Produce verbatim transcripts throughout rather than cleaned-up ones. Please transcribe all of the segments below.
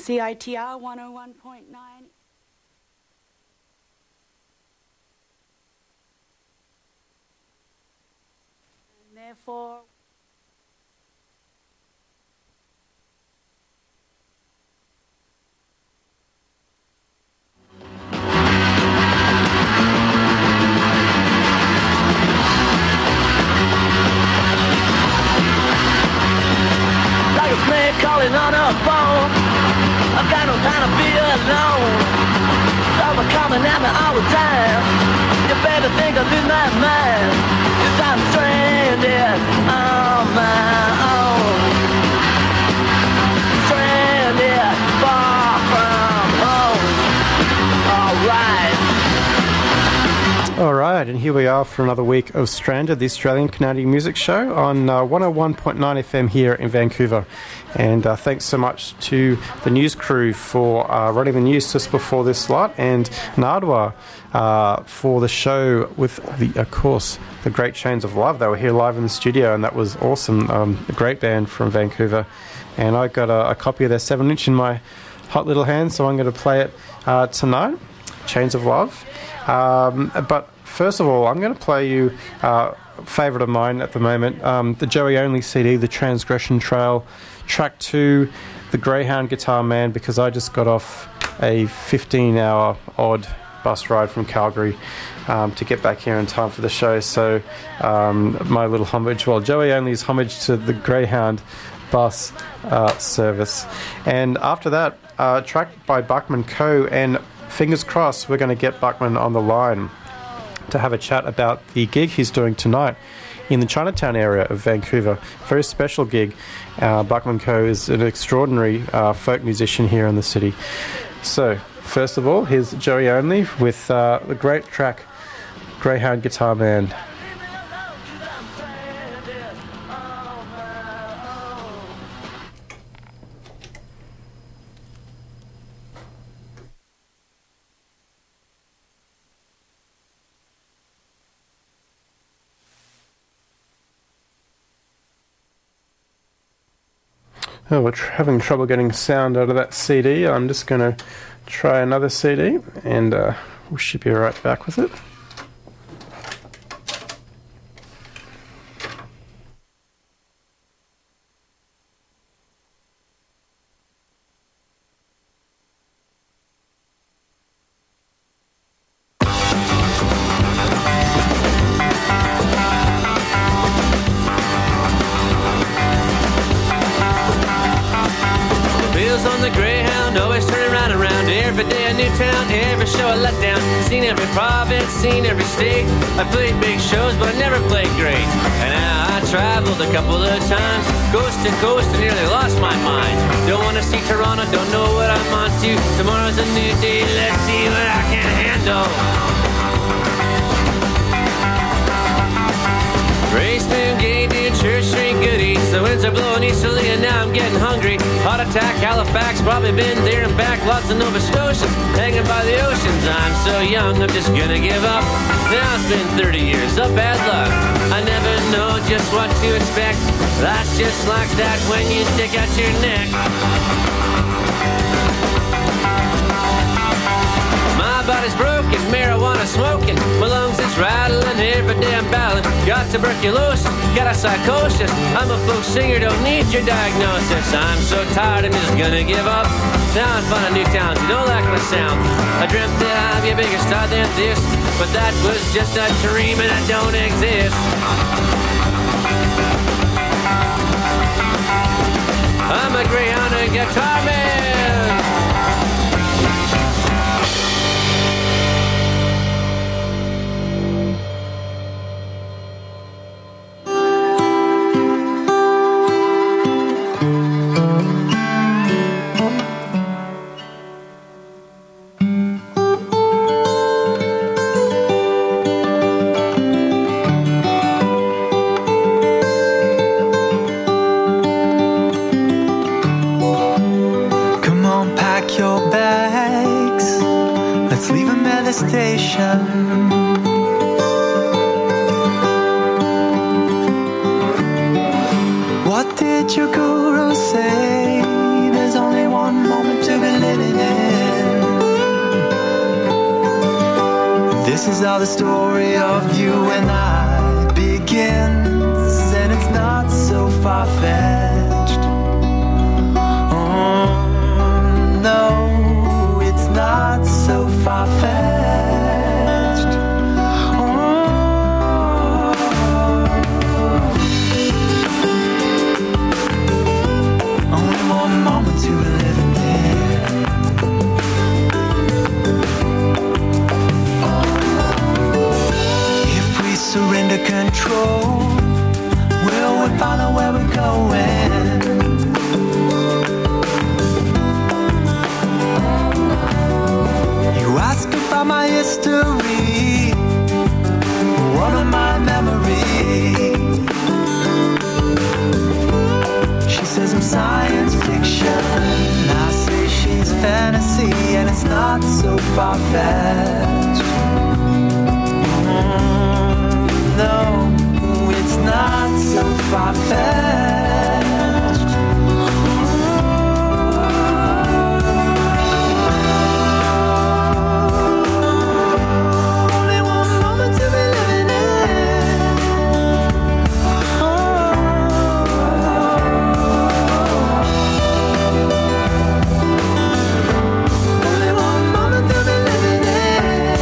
C I T R one oh one point nine. And therefore... Calling on a phone, I've got no time to be alone. Some are coming at me all the time. You better think I lose my mind, 'cause I'm stranded on my own. Stranded far from home. Alright. All right, and here we are for another week of Stranded, the Australian Canadian Music Show on uh, one oh one point nine F M here in Vancouver. And uh, thanks so much to the news crew for uh, running the news just before this lot, and Nardwa uh, for the show with, the, of course, the Great Chains of Love. They were here live in the studio, and that was awesome. Um, a great band from Vancouver. And I got a, a copy of their seven inch in my hot little hand, so I'm going to play it uh, tonight, Chains of Love. Um, but first of all, I'm going to play you uh, a favourite of mine at the moment, um, the Joey Only C D, The Transgression Trail, track two, The Greyhound Guitar Man, because I just got off a fifteen hour odd bus ride from Calgary um, to get back here in time for the show. So um, my little homage, well, Joey Only's homage to the Greyhound bus uh, service. And after that, uh, track by Buckman Co. And fingers crossed, we're going to get Buckman on the line to have a chat about the gig he's doing tonight in the Chinatown area of Vancouver. Very special gig. Uh, Buckman Co. is an extraordinary uh, folk musician here in the city. So, first of all, here's Joey Only with uh, the great track Greyhound Guitar Man. Oh, we're tr- having trouble getting sound out of that C D. I'm just going to try another C D, and uh, we should be right back with it. Seen every state. I played big shows, but I never played great. And now I traveled a couple of times, coast to coast, and nearly lost my mind. Don't want to see Toronto, don't know what I'm on to. Tomorrow's a new day, let's see what I can handle. Race moon, gay dude, church street goodies. The winds are blowing easterly and now I'm getting hungry. Heart attack, Halifax, probably been there and back. Lots of Nova Scotians hanging by the oceans. I'm so young, I'm just gonna give up. Now it's been thirty years of bad luck. I never know just what to expect. That's just like that when you stick out your neck. My body's broken, marijuana smoking. My lungs is rattling, every day I'm battling. Got tuberculosis, got a psychosis. I'm a folk singer, don't need your diagnosis. I'm so tired, I'm just gonna give up. Now I found a new town, you don't like my sound. I dreamt that I'd be a bigger star than this, but that was just a dream and it don't exist. I'm a Greyhound and Guitar Man. Station. What did your guru say? There's only one moment to This is how the story of you and I begins, and it's not so far-fetched. Oh, no, it's not so far-fetched. Oh. Only one moment to live in there. Surrender control. Will we follow where we're going? You ask about my history, what are my memories? She says I'm science fiction, I say she's fantasy, and it's not so far-fetched. No, it's not so far-fetched. Only one moment to be living in. Only one moment to be living in.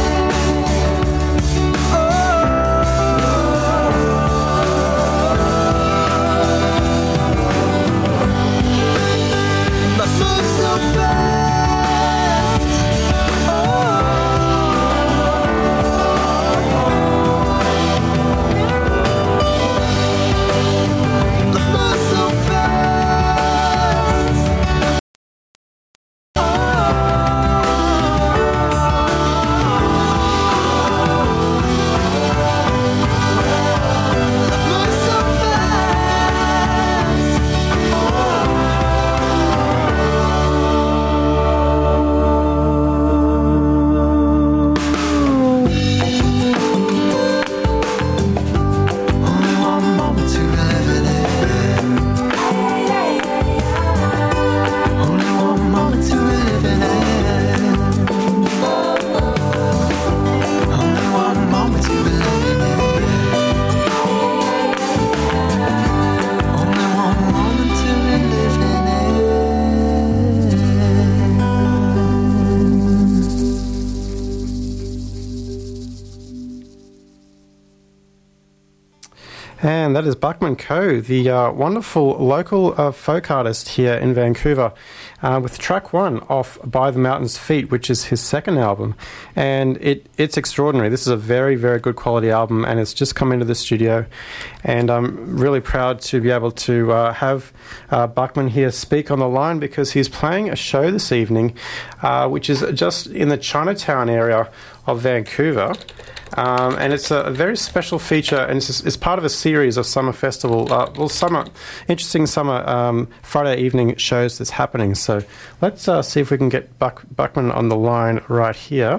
And that is Buckman Coe, the uh, wonderful local uh, folk artist here in Vancouver, uh, with track one off By the Mountain's Feet, which is his second album. And it, it's extraordinary. This is a very, very good quality album, and it's just come into the studio. And I'm really proud to be able to uh, have uh, Buckman here speak on the line, because he's playing a show this evening, uh, which is just in the Chinatown area of Vancouver. Um, and it's a, a very special feature, and it's, it's part of a series of summer festival, uh, well, summer, interesting summer um, Friday evening shows that's happening. So let's uh, see if we can get Buck, Buckman on the line right here.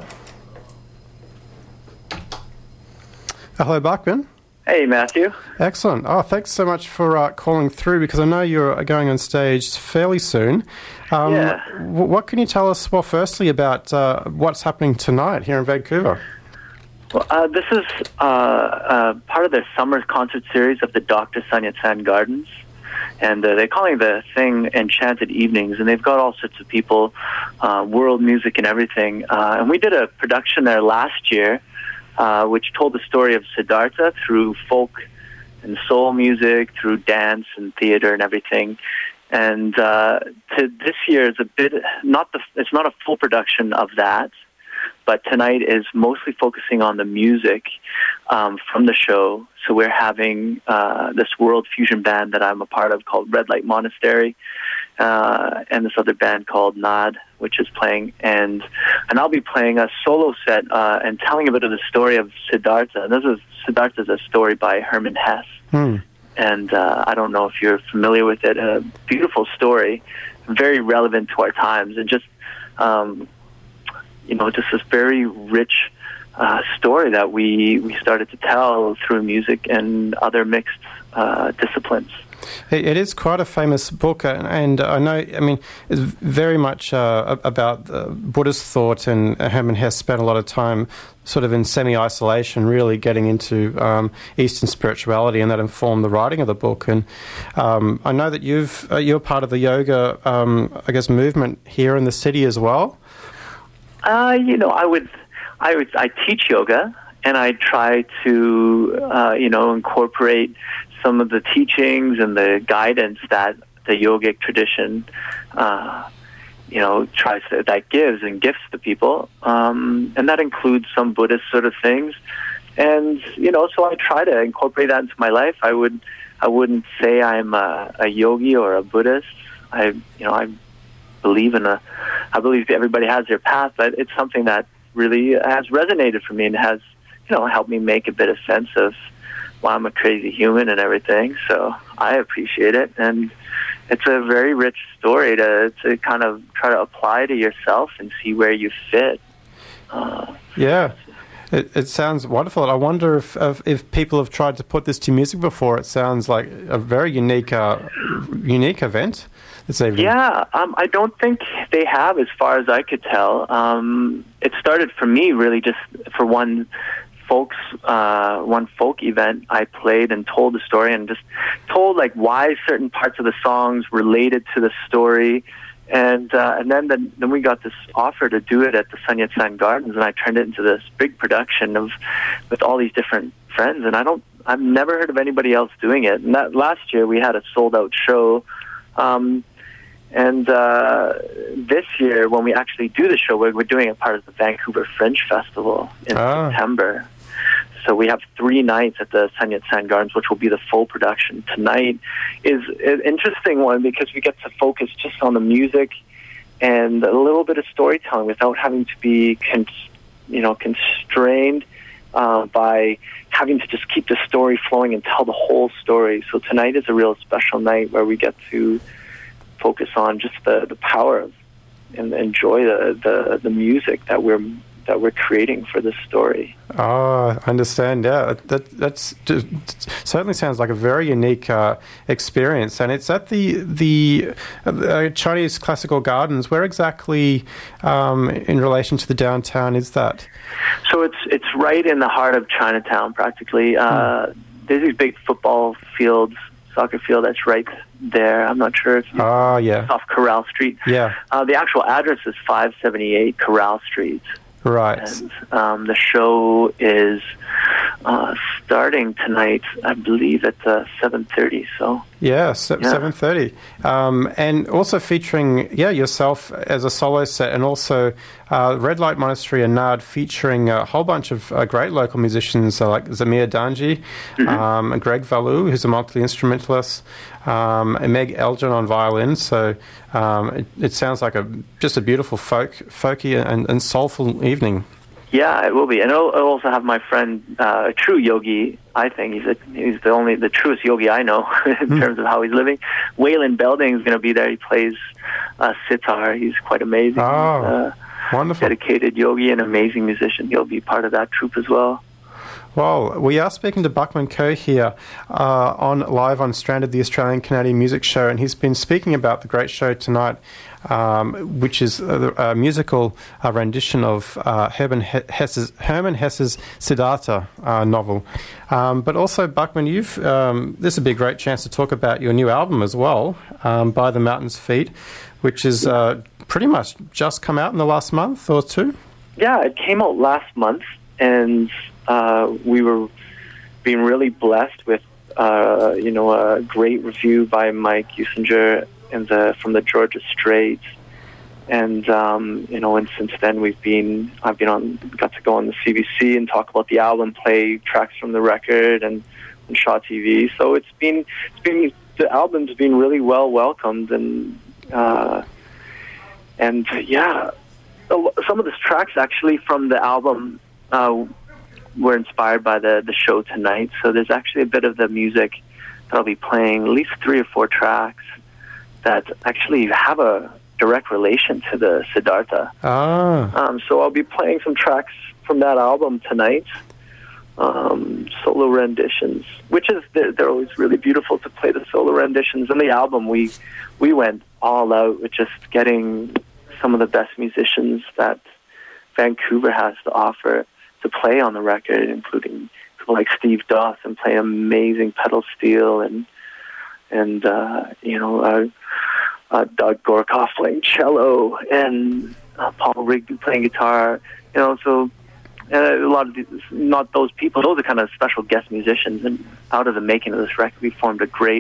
Uh, hello, Buckman. Hey, Matthew. Excellent. Oh, thanks so much for uh, calling through, because I know you're going on stage fairly soon. Um, yeah. W- what can you tell us, well, firstly, about uh, what's happening tonight here in Vancouver? Well, uh, this is uh, uh, part of the summer concert series of the Doctor Sun Yat-sen Gardens, and uh, they're calling the thing Enchanted Evenings, and they've got all sorts of people, uh, world music and everything. Uh, and we did a production there last year, uh, which told the story of Siddhartha through folk and soul music, through dance and theater and everything. And uh, to this year is a bit not the it's not a full production of that. But tonight is mostly focusing on the music um, from the show. So we're having uh, this world fusion band that I'm a part of called Red Light Monastery, uh, and this other band called Nod, which is playing. And and I'll be playing a solo set uh, and telling a bit of the story of Siddhartha. And this is Siddhartha is a story by Hermann Hesse. Hmm. And uh, I don't know if you're familiar with it. A beautiful story, very relevant to our times, and just... Um, you know, just this very rich uh, story that we, we started to tell through music and other mixed uh, disciplines. It, it is quite a famous book, and, and I know, I mean, it's very much uh, about uh, Buddhist thought, and Hermann Hesse spent a lot of time sort of in semi-isolation, really getting into um, Eastern spirituality, and that informed the writing of the book. And um, I know that you've, uh, you're part of the yoga, um, I guess, movement here in the city as well. Uh, you know, I would, I would, I teach yoga, and I try to, uh, you know, incorporate some of the teachings and the guidance that the yogic tradition, uh, you know, tries to, that gives and gifts to people, um, and that includes some Buddhist sort of things. And you know, so I try to incorporate that into my life. I would, I wouldn't say I'm a, a yogi or a Buddhist. I, you know, I believe in a, I believe everybody has their path, but it's something that really has resonated for me and has, you know, helped me make a bit of sense of why I'm a crazy human and everything. So I appreciate it, and it's a very rich story to to kind of try to apply to yourself and see where you fit. Uh, yeah, it, it sounds wonderful. I wonder if, if if people have tried to put this to music before. It sounds like a very unique uh, unique event this evening. Yeah, um, I don't think they have, as far as I could tell. Um, it started for me really just for one. folks uh one folk event I played and told the story and just told like why certain parts of the songs related to the story, and uh, and then, then then we got this offer to do it at the Sun Yat-sen Gardens, and I turned it into this big production of with all these different friends, and I don't I've never heard of anybody else doing it. And that last year we had a sold out show, um and uh, this year when we actually do the show, we're, we're doing it part of the Vancouver Fringe Festival in ah. September. So we have three nights at the Sun Yat-sen Gardens, which will be the full production. Tonight is an interesting one because we get to focus just on the music and a little bit of storytelling without having to be, con- you know, constrained uh, by having to just keep the story flowing and tell the whole story. So tonight is a real special night where we get to focus on just the, the power of and enjoy the, the, the music that we're that we're creating for this story. Oh, I understand. Yeah, that that's just, certainly sounds like a very unique uh, experience, and it's at the the uh, Chinese Classical Gardens. Where exactly, um, in relation to the downtown, is that? So it's it's right in the heart of Chinatown, practically. Uh, mm. There's these big football fields, soccer field that's right there. I'm not sure if you oh, yeah. It's off Corral Street. Yeah. Uh, the actual address is five seventy-eight Corral Street. Right. And um, the show is uh, starting tonight, I believe, at uh, seven thirty. So yeah, se- yeah. seven thirty, um, and also featuring yeah yourself as a solo set, and also uh, Red Light Monastery and Nard featuring a whole bunch of uh, great local musicians uh, like Zamir Danji, mm-hmm. um, and Greg Valu, who's a multi-instrumentalist, um, and Meg Elgin on violin. So um, it, it sounds like a just a beautiful folk, folky and, and soulful evening. Yeah, it will be, and I'll, I'll also have my friend, uh, a true yogi. I think he's a, he's the only the truest yogi I know in mm. terms of how he's living. Waylon Belding is going to be there. He plays uh, sitar. He's quite amazing. Oh, he's, uh, wonderful! Dedicated yogi and amazing musician. He'll be part of that troupe as well. Well, we are speaking to Buckman Coe here uh, on live on Stranded, the Australian Canadian Music Show, and he's been speaking about the great show tonight, um, which is a, a musical uh, rendition of uh, Hermann Hesse's, Hermann Hesse's Siddhartha uh, novel. Um, but also, Buckman, you've um, this would be a great chance to talk about your new album as well, um, By the Mountain's Feet, which is uh, pretty much just come out in the last month or two. Yeah, it came out last month, and Uh, we were being really blessed with, uh, you know, a great review by Mike Usinger in the, from the Georgia Straits, and um, you know, and since then we've been, I've been on, got to go on the C B C and talk about the album, play tracks from the record, and on Shaw T V. So it's been, it's been, the album's been really well welcomed, and uh, and yeah, some of the tracks actually from the album. Uh, were inspired by the, the show tonight. So there's actually a bit of the music that I'll be playing, at least three or four tracks that actually have a direct relation to the Siddhartha. Ah. Um, so I'll be playing some tracks from that album tonight, um, solo renditions, which is they're, they're always really beautiful to play the solo renditions. And the album, we we went all out with just getting some of the best musicians that Vancouver has to offer to play on the record, including people like Steve Dawson playing amazing pedal steel, and and uh, you know uh, uh, Doug Gorkoff playing cello, and uh, Paul Rigby playing guitar. You know, so uh, a lot of these, not those people. Those are kind of special guest musicians. And out of the making of this record, we formed a great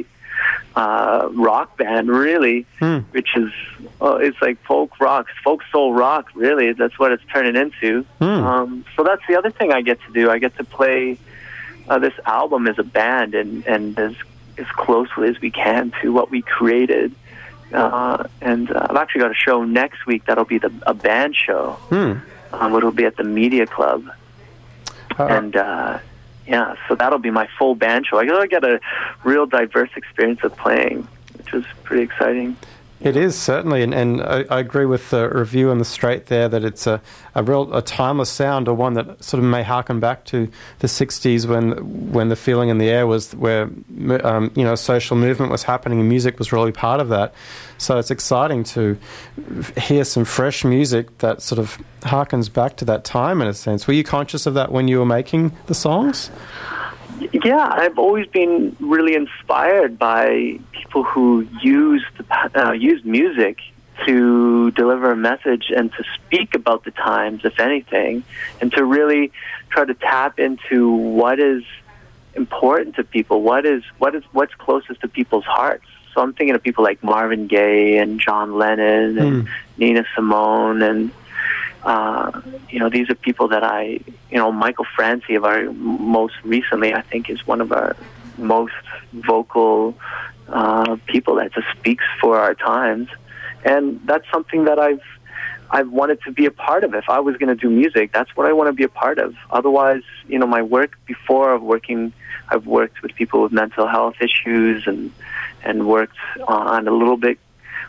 uh, rock band, really, hmm. which is uh, it's like folk rock, folk soul rock. Really, that's what it's turning into. Hmm. Um, so that's the other thing I get to do. I get to play uh, this album as a band, and and as as closely as we can to what we created. Uh, and uh, I've actually got a show next week that'll be the a band show. Hmm. Um, it'll be at the Media Club, uh, and uh, yeah, so that'll be my full band show. I gotta get a real diverse experience of playing, which is pretty exciting. It is, certainly, and, and I, I agree with the review on the Straight there that it's a, a real a timeless sound, or one that sort of may harken back to the sixties when when the feeling in the air was where um, you know social movement was happening and music was really part of that. So it's exciting to hear some fresh music that sort of harkens back to that time in a sense. Were you conscious of that when you were making the songs? Yeah, I've always been really inspired by people who use uh, use music to deliver a message and to speak about the times, if anything, and to really try to tap into what is important to people, what is what is what's closest to people's hearts. So I'm thinking of people like Marvin Gaye and John Lennon and mm. Nina Simone, and Uh, you know, these are people that I, you know, Michael Franti of our most recently, I think, is one of our most vocal uh, people that just speaks for our times, and that's something that I've I've wanted to be a part of. If I was going to do music, that's what I want to be a part of. Otherwise, you know, my work before of working, I've worked with people with mental health issues, and and worked on a little bit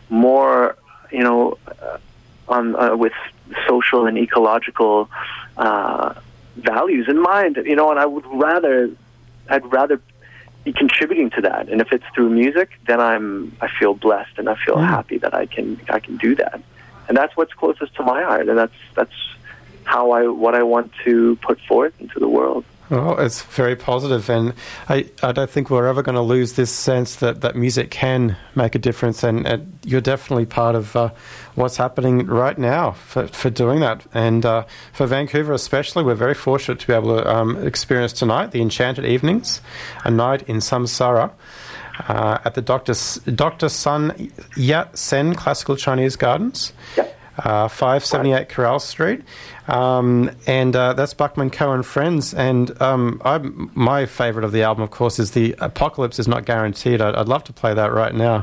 more, you know, uh, on uh, with social and ecological uh, values in mind, you know, and I would rather, I'd rather be contributing to that. And if it's through music, then I'm, I feel blessed and I feel mm. happy that I can, I can do that. And that's what's closest to my heart, and that's that's how I, what I want to put forth into the world. Well, it's very positive, and I, I don't think we're ever going to lose this sense that, that music can make a difference, and, and you're definitely part of uh, what's happening right now for, for doing that. And uh, for Vancouver especially, we're very fortunate to be able to um, experience tonight the Enchanted Evenings, a night in Samsara, uh, at the Doctor Doctor Sun Yat-sen Classical Chinese Gardens. Yep. Uh, five seventy-eight Corral Street, um, and uh, that's Buckman Co and Friends. And um, I'm, my favourite of the album, of course, is the Apocalypse Is Not Guaranteed. I'd, I'd love to play that right now.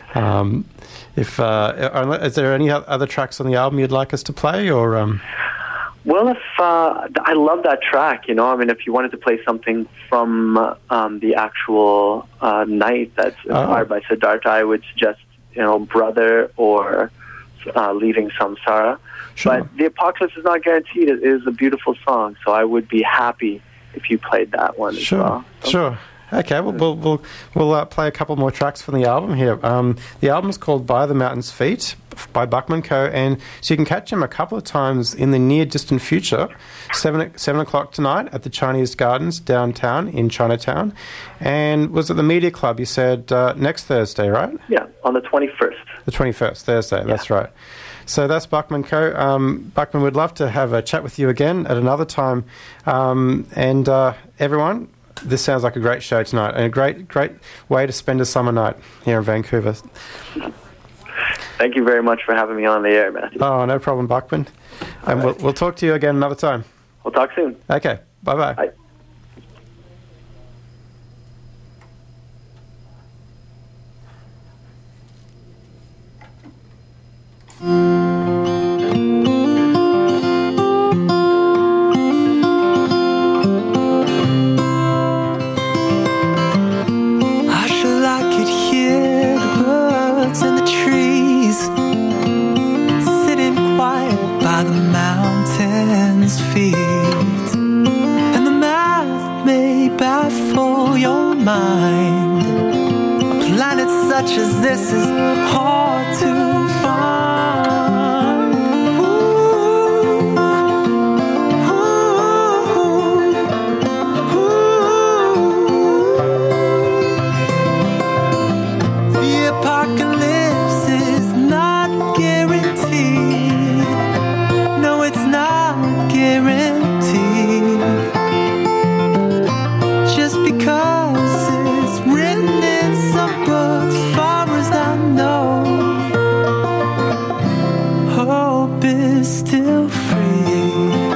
Um, if uh, is there any other tracks on the album you'd like us to play, or? Um... Well, if uh, I love that track, you know, I mean, if you wanted to play something from uh, um, the actual uh, night that's inspired oh. by Siddhartha, I would suggest, you know, Brother or Uh, Leaving Samsara. Sure. But The Apocalypse Is Not Guaranteed is a beautiful song, so I would be happy if you played that one as sure. well. So. Sure. Okay, well, we'll we'll, we'll uh, play a couple more tracks from the album here. Um, the album is called By the Mountain's Feet by Buckman Co, and so you can catch him a couple of times in the near distant future, seven seven o'clock tonight at the Chinese Gardens downtown in Chinatown, and was at the Media Club. You said uh, next Thursday, right? Yeah, on the twenty-first. The twenty-first, Thursday. Yeah. That's right. So that's Buckman Co. Um, Buckman, would love to have a chat with you again at another time, um, and uh, everyone. This sounds like a great show tonight, and a great, great way to spend a summer night here in Vancouver. Thank you very much for having me on the air, Matthew. Oh, no problem, Buckman. All and right. we'll, we'll talk to you again another time. We'll talk soon. Okay, bye-bye. Bye. By the mountain's feet. this is hard to find. Ooh, ooh, ooh. The apocalypse is not guaranteed. No, it's not guaranteed. Just because it's written in some books, far as I know, hope is still free.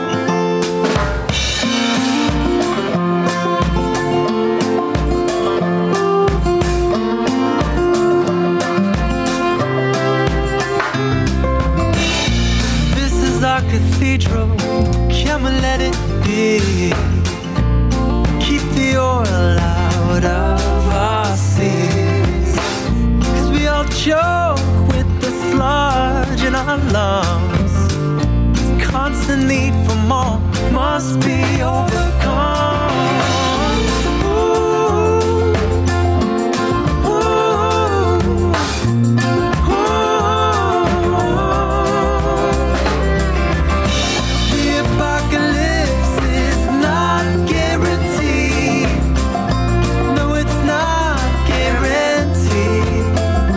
This is our cathedral, can we let it be? Keep the oil out of our seas, 'cause we all choke with the sludge in our lungs. This constant need for more must be overcome. Ooh, ooh, ooh. The apocalypse is not guaranteed. No, it's not guaranteed.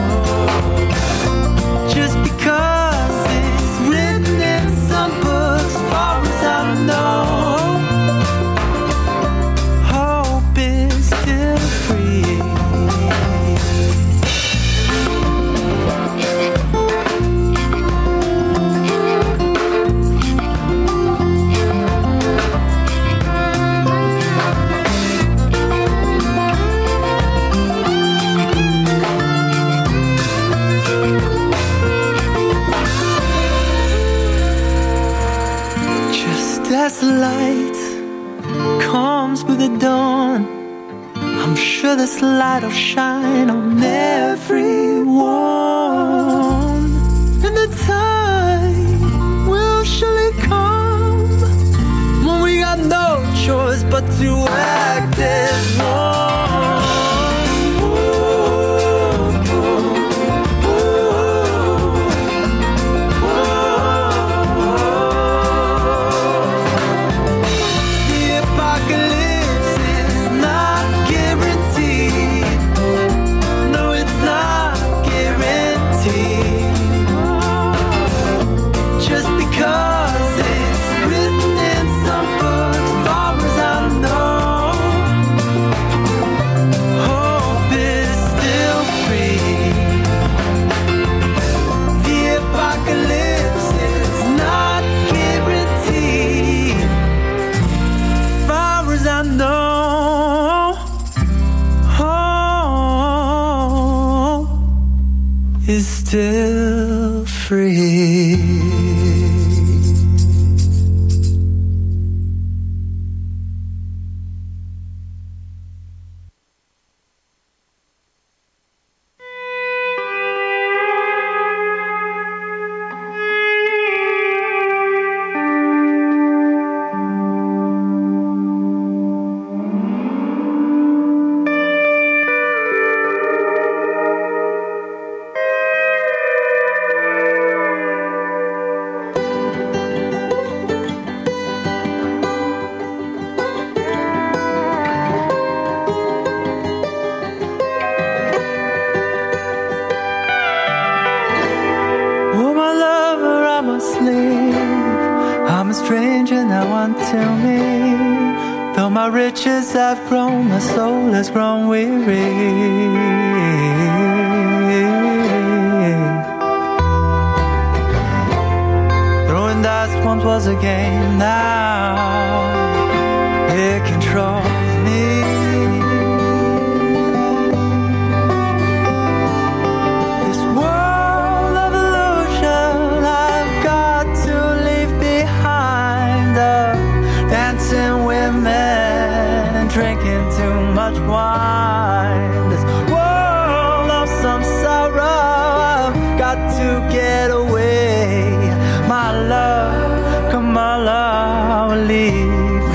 Just because it's written in some books, far as I know, hope is still free. Just as light comes with the dawn, I'm sure this light will shine on everyone. And the time will surely come when we got no choice but to act as one. Ooh, ooh, ooh, ooh. The apocalypse is not guaranteed. No, it's not guaranteed. Just because it's written in some books, far as I know, hope is still free. The apocalypse is not guaranteed. Far as I know, hope is still free. Oh, my lover, I'm a slave. I'm a stranger now unto me. Though my riches have grown, my soul has grown weary. Throwing dice once was a game, now it controls me. This world of illusion I've got to leave behind. The dancing women and drinking too much wine. This world of some sorrow I've got to get away. My love, come my love, I will leave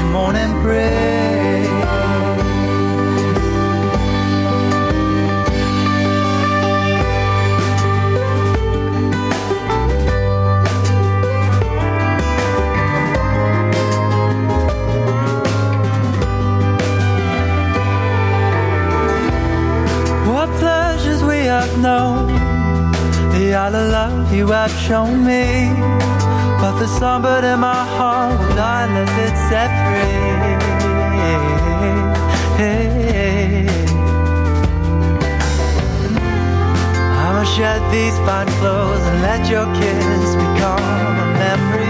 have shown me, but the songbird in my heart will die unless it's set free. I'ma shed these fine clothes and let your kiss become a memory.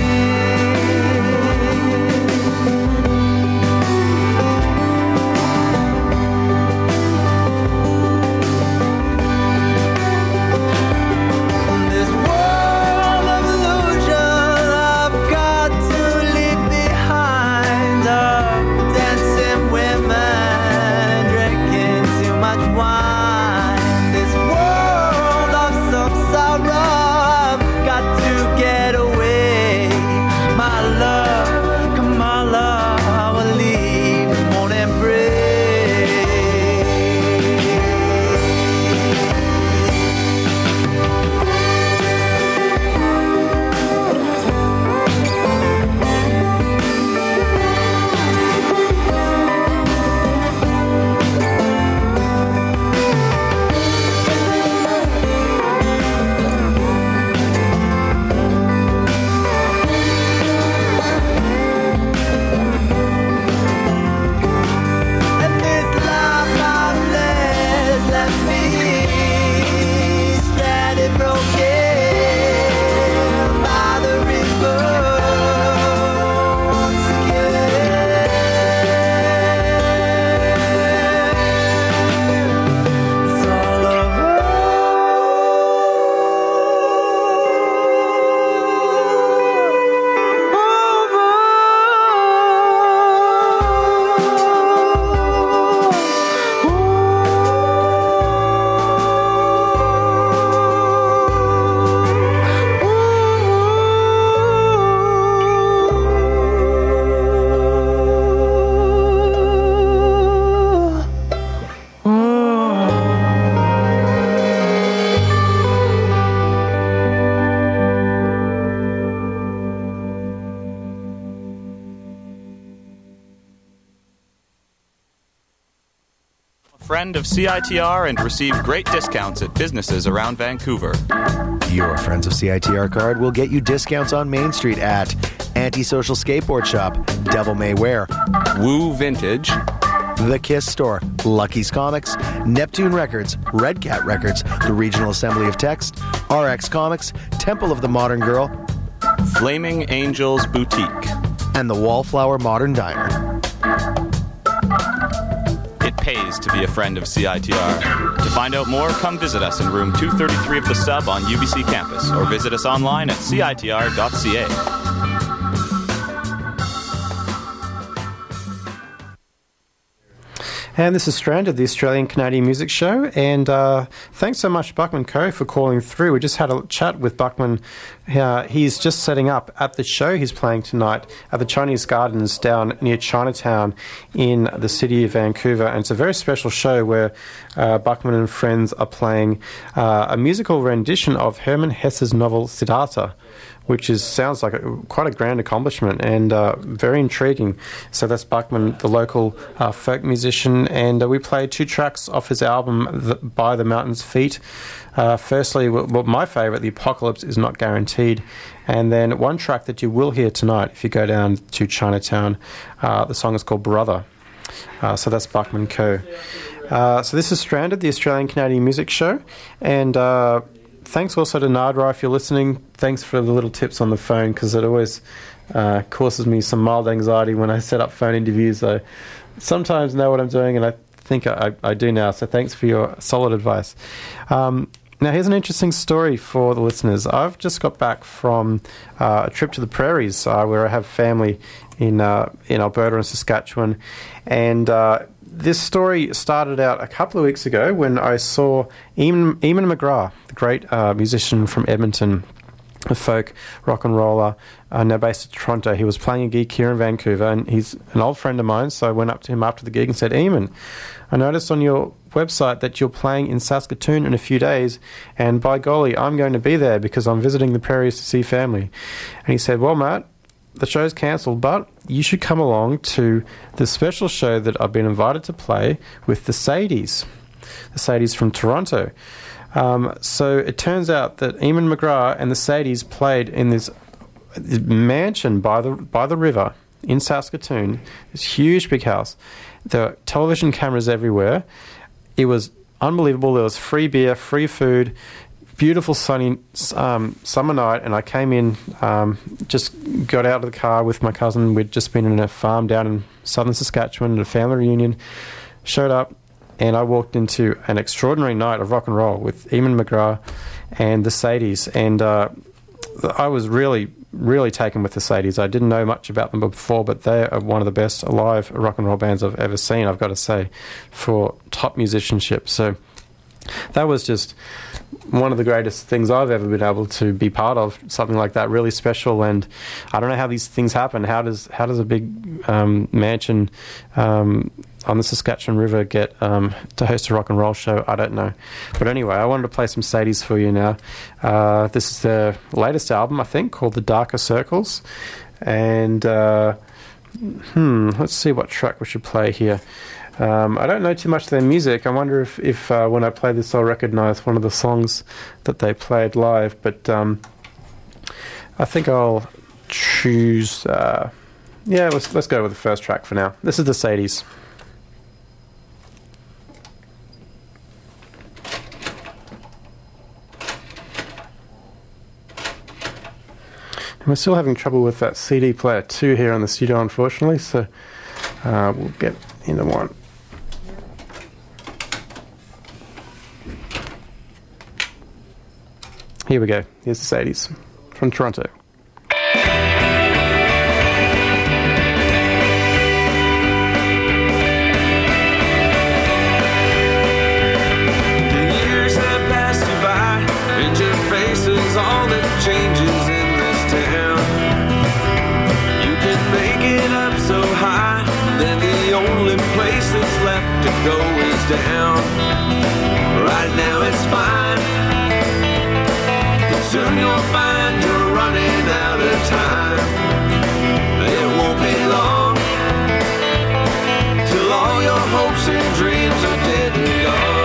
Friend of C I T R and receive great discounts at businesses around Vancouver. Your Friends of C I T R card will get you discounts on Main Street at Antisocial Skateboard Shop, Devil May Wear, Woo Vintage, The Kiss Store, Lucky's Comics, Neptune Records, Red Cat Records, the Regional Assembly of Text, R X Comics, Temple of the Modern Girl, Flaming Angels Boutique, and the Wallflower Modern Diner. It pays to be a friend of C I T R. To find out more, come visit us in room two thirty-three of the Sub on U B C campus, or visit us online at C I T R dot C A. And this is Stranded, the Australian Canadian Music Show. And uh, thanks so much, Buckman Co, for calling through. We just had a chat with Buckman. Uh, he's just setting up at the show he's playing tonight at the Chinese Gardens down near Chinatown in the city of Vancouver. And it's a very special show where uh, Buckman and friends are playing uh, a musical rendition of Hermann Hesse's novel Siddhartha, which is sounds like a, quite a grand accomplishment and uh, very intriguing. So that's Buckman, the local uh, folk musician, and uh, we played two tracks off his album, the, By the Mountain's Feet. Uh, firstly, well, my favourite, The Apocalypse Is Not Guaranteed, and then one track that you will hear tonight if you go down to Chinatown. Uh, the song is called Brother. Uh, so that's Buckman Co. Uh, so this is Stranded, the Australian Canadian Music Show, and uh, thanks also to Nardra if you're listening. Thanks for the little tips on the phone, because it always uh, causes me some mild anxiety when I set up phone interviews. I sometimes know what I'm doing, and I think I, I do now. So thanks for your solid advice. Um, now, here's an interesting story for the listeners. I've just got back from uh, a trip to the prairies uh, where I have family in uh, in Alberta and Saskatchewan, and uh, this story started out a couple of weeks ago when I saw Eamon, Eamon McGrath, the great uh, musician from Edmonton, a folk rock and roller, uh, now based in Toronto. He was playing a gig here in Vancouver, and he's an old friend of mine, so I went up to him after the gig and said, Eamon, I noticed on your website that you're playing in Saskatoon in a few days, and by golly, I'm going to be there because I'm visiting the prairies to see family. And he said, well, Matt, the show's cancelled, but you should come along to the special show that I've been invited to play with the Sadies, the Sadies from Toronto. Um, so it turns out that Eamon McGrath and the Sadies played in this, this mansion by the by the river in Saskatoon. This huge big house. There were television cameras everywhere. It was unbelievable. There was free beer, free food, beautiful sunny um, summer night, and I came in, um, just got out of the car with my cousin. We'd just been in a farm down in southern Saskatchewan at a family reunion, showed up, and I walked into an extraordinary night of rock and roll with Eamon McGrath and the Sadies, and uh, I was really, really taken with the Sadies. I didn't know much about them before, but they are one of the best live rock and roll bands I've ever seen, I've got to say, for top musicianship. So that was just one of the greatest things I've ever been able to be part of, something like that, really special. And I don't know how these things happen. How does how does a big um, mansion um, on the Saskatchewan River get um, to host a rock and roll show? I don't know. But anyway, I wanted to play some Sadies for you now. Uh, this is their latest album, I think, called The Darker Circles. And uh, hmm, let's see what track we should play here. Um, I don't know too much of their music. I wonder if, if uh, when I play this I'll recognise one of the songs that they played live. But um, I think I'll choose... Uh, yeah, let's, let's go with the first track for now. This is the Sadies. And we're still having trouble with that C D player two here in the studio, unfortunately, so uh, we'll get into one. Here we go. Here's the Sadies from Toronto. All that changes in this town. You can make it up so high, then the only place that's left to go is down. Right now it's fine, but soon you'll find you're running out of time. It won't be long till all your hopes and dreams are dead and gone.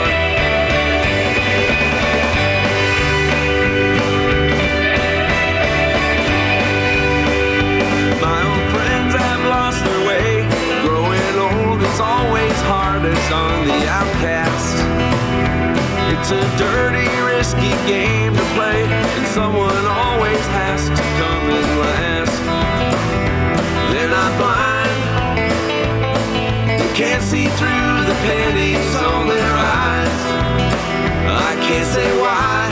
On the outcast, it's a dirty, risky game to play, and someone always has to come in last. They're not blind, they can't see through the pennies on their eyes. I can't say why,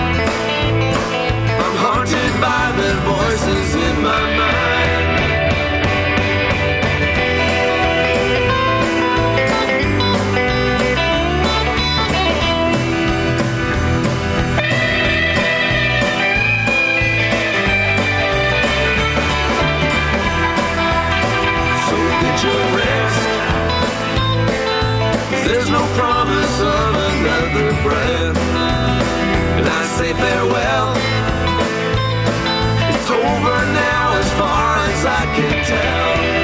I'm haunted by the voices in my mind. There's no promise of another breath, and I say farewell. It's over now as far as I can tell.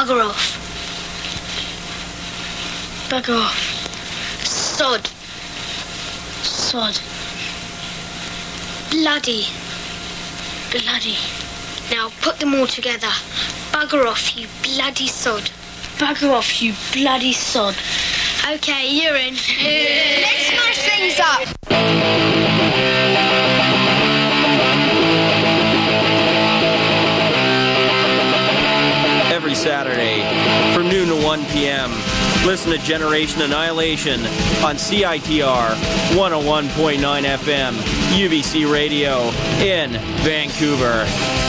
Bugger off. Bugger off. Sod. Sod. Bloody. Bloody. Now put them all together. Bugger off, you bloody sod. Bugger off, you bloody sod. Okay, you're in. Let's smash things up. Every Saturday from noon to one p.m. Listen to Generation Annihilation on C I T R one oh one point nine F M, U B C Radio in Vancouver.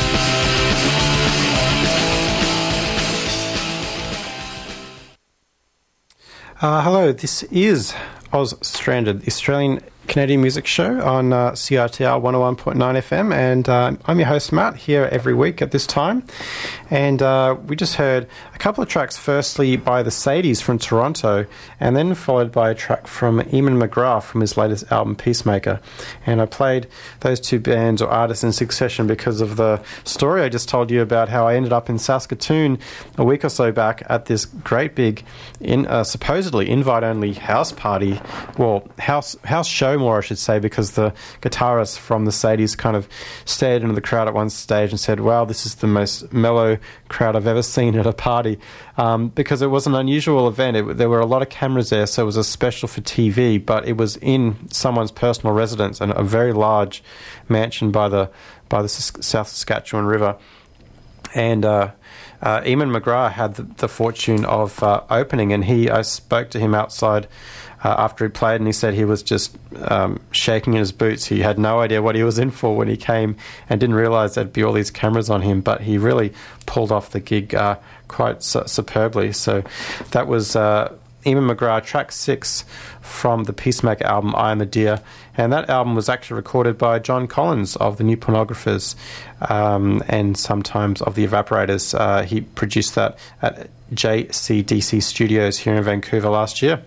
Uh, hello, this is Oz Stranded, the Australian Canadian Music Show on uh, C I T R one oh one point nine F M, and uh, I'm your host Matt, here every week at this time. And uh, we just heard a couple of tracks, firstly by the Sadies from Toronto, and then followed by a track from Eamon McGrath from his latest album Peacemaker. And I played those two bands or artists in succession because of the story I just told you about how I ended up in Saskatoon a week or so back at this great big, in uh, supposedly invite-only house party, well, house house show more I should say, because the guitarist from the Sadies kind of stared into the crowd at one stage and said, wow, this is the most mellow crowd I've ever seen at a party, um, because it was an unusual event. It, there were a lot of cameras there, so it was a special for T V, but it was in someone's personal residence and a very large mansion by the by the South Saskatchewan River. And uh, uh, Eamon McGrath had the, the fortune of uh, opening, and he I spoke to him outside Uh, after he played, and he said he was just um, shaking in his boots. He had no idea what he was in for when he came and didn't realise there'd be all these cameras on him, but he really pulled off the gig uh, quite su- superbly. So that was uh, Eamon McGrath, track six from the Peacemaker album, I Am a Deer, and that album was actually recorded by John Collins of the New Pornographers um, and sometimes of the Evaporators. Uh, he produced that at J C D C Studios here in Vancouver last year.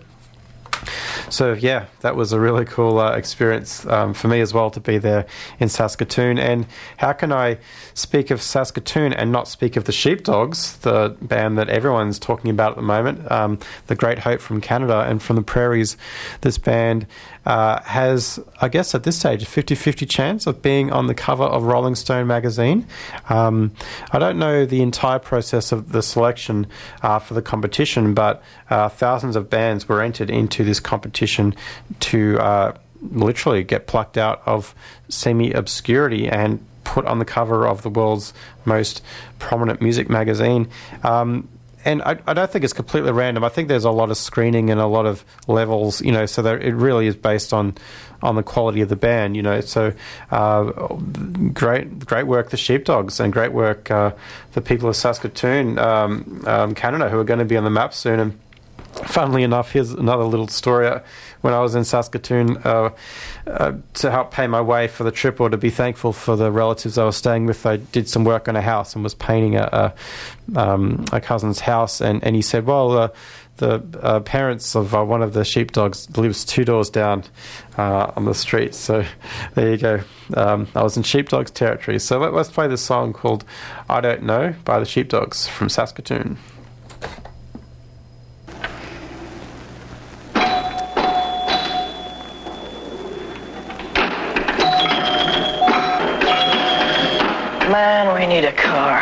So yeah, that was a really cool uh, experience um, for me as well to be there in Saskatoon. And how can I speak of Saskatoon and not speak of the Sheepdogs, the band that everyone's talking about at the moment, um, the Great Hope from Canada and from the Prairies. This band uh, has, I guess at this stage, a fifty-fifty chance of being on the cover of Rolling Stone magazine. Um, I don't know the entire process of the selection uh, for the competition, but uh, thousands of bands were entered into this competition to uh, literally get plucked out of semi-obscurity and put on the cover of the world's most prominent music magazine. Um, and I, I don't think it's completely random. I think there's a lot of screening and a lot of levels, you know, so that it really is based on on the quality of the band, you know. So uh, great great work, the Sheepdogs, and great work, uh, the people of Saskatoon, um, um, Canada, who are going to be on the map soon. And funnily enough, here's another little story. When I was in Saskatoon uh, uh, to help pay my way for the trip, or to be thankful for the relatives I was staying with, I did some work on a house and was painting a, a, um, a cousin's house. And, and he said, well, uh, the uh, parents of uh, one of the Sheepdogs lives two doors down uh, on the street. So there you go. Um, I was in Sheepdogs territory. So let, let's play this song called I Don't Know by the Sheepdogs from Saskatoon. Man, we need a car.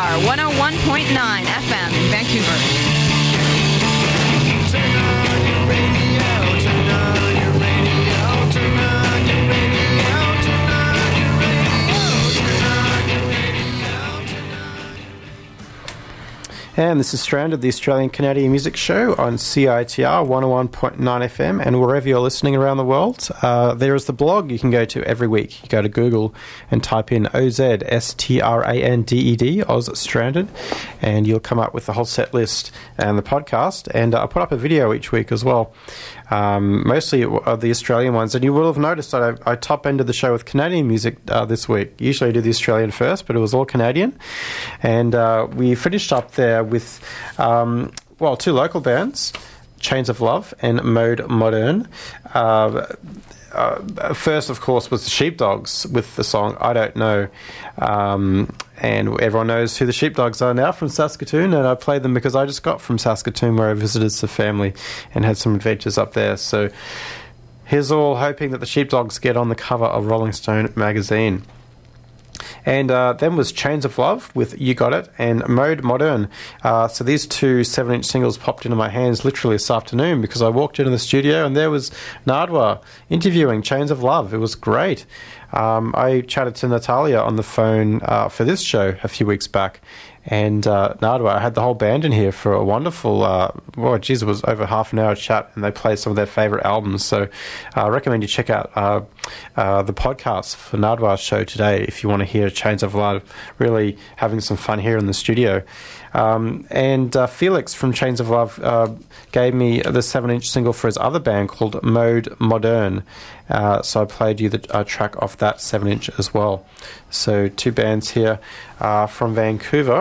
R one oh one point nine F M in Vancouver. And this is Stranded, the Australian Canadian Music Show on C I T R one oh one point nine F M, and wherever you're listening around the world, uh, there is the blog you can go to every week. You go to Google and type in O Z S T R A N D E D, Oz Stranded, and you'll come up with the whole set list and the podcast. And uh, I put up a video each week as well, um, mostly of the Australian ones. And you will have noticed that I, I top-ended the show with Canadian music uh, this week. Usually I do the Australian first, but it was all Canadian. And uh, we finished up there with, um, well, two local bands, Chains of Love and Mode Modern. Uh, uh, first, of course, was the Sheepdogs with the song I Don't Know. Um, and everyone knows who the Sheepdogs are now from Saskatoon, and I played them because I just got from Saskatoon, where I visited some family and had some adventures up there. So here's all hoping that the Sheepdogs get on the cover of Rolling Stone magazine. And uh, then was Chains of Love with You Got It and Mode Modern. Uh, so these two seven-inch singles popped into my hands literally this afternoon because I walked into the studio and there was Nardwuar interviewing Chains of Love. It was great. Um, I chatted to Natalia on the phone uh, for this show a few weeks back. And uh, Nardwuar, I had the whole band in here for a wonderful, uh, well, geez, it was over half an hour chat, and they played some of their favourite albums. So uh, I recommend you check out uh, uh, the podcast for Nardwuar's show today if you want to hear Chains of Love, really having some fun here in the studio. Um, and uh, Felix from Chains of Love uh, gave me the seven-inch single for his other band called Mode Modern. Uh, so I played you the uh, track off that seven-inch as well. So two bands here uh, from Vancouver.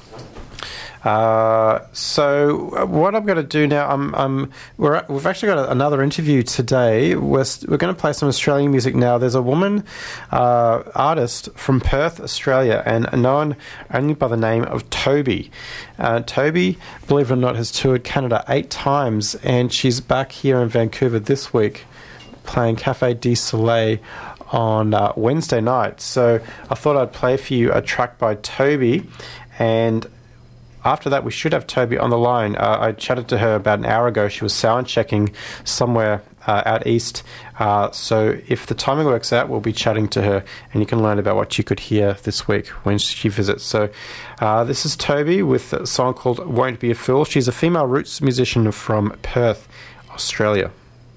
Uh, so what I'm going to do now, I'm, I'm, we're, we've actually got a, another interview today. We're, we're going to play some Australian music now. There's a woman uh, artist from Perth, Australia, and known only by the name of Toby. Uh, Toby, believe it or not, has toured Canada eight times, and she's back here in Vancouver this week playing Cafe du Soleil on uh, Wednesday night. So I thought I'd play for you a track by Toby, and after that, we should have Toby on the line. Uh, I chatted to her about an hour ago. She was sound checking somewhere uh, out east. Uh, so if the timing works out, we'll be chatting to her, and you can learn about what you could hear this week when she visits. So uh, this is Toby with a song called Won't Be a Fool. She's a female roots musician from Perth, Australia.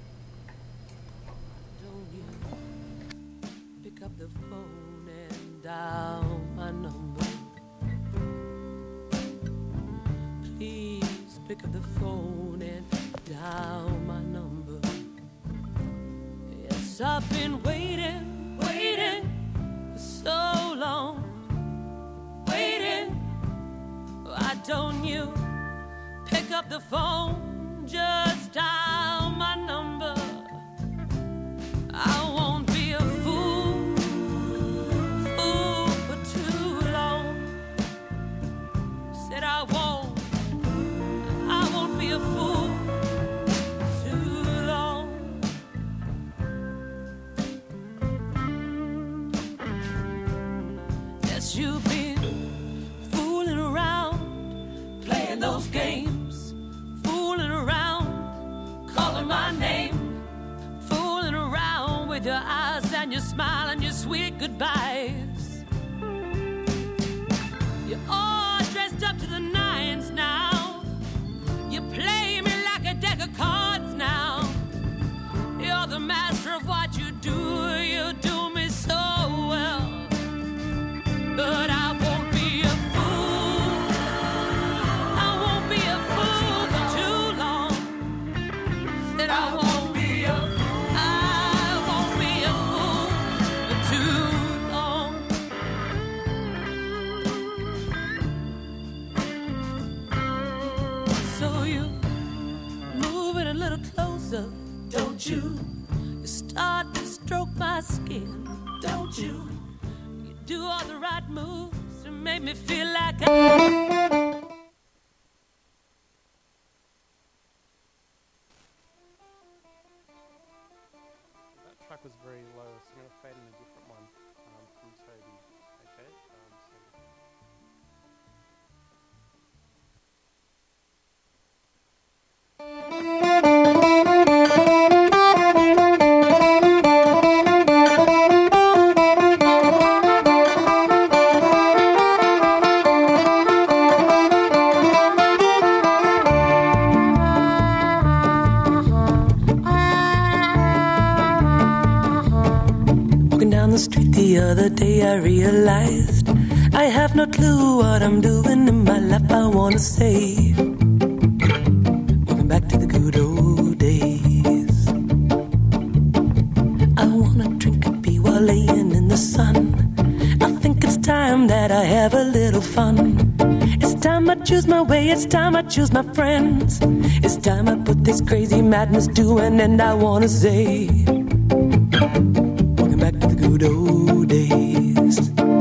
I've been waiting, waiting for so long, waiting. Why don't you pick up the phone, just dial my number? I won't be a fool, fool for too long. Said I won't, I won't be a fool. You've been fooling around, playing those games, fooling around, calling my name, fooling around with your eyes and your smile and your sweet goodbyes. You're all dressed up to the nines now. You play me like a deck of cards now. You're the master of what you do. You do me so well. But I won't be a fool. I won't be a fool for too long. Said I won't be a fool. I won't be a fool for too long. So you moving a little closer, don't you? You start to stroke my skin, don't you? Do all the right moves to make me feel like I... That track was very low, so I'm going to fade in a different one um, from Toby. Okay? Um, so other day I realized I have no clue what I'm doing in my life. I wanna say, welcome back to the good old days. I wanna drink a beer while laying in the sun. I think it's time that I have a little fun. It's time I choose my way, it's time I choose my friends. It's time I put this crazy madness to an end. I wanna say, welcome back to the good old days.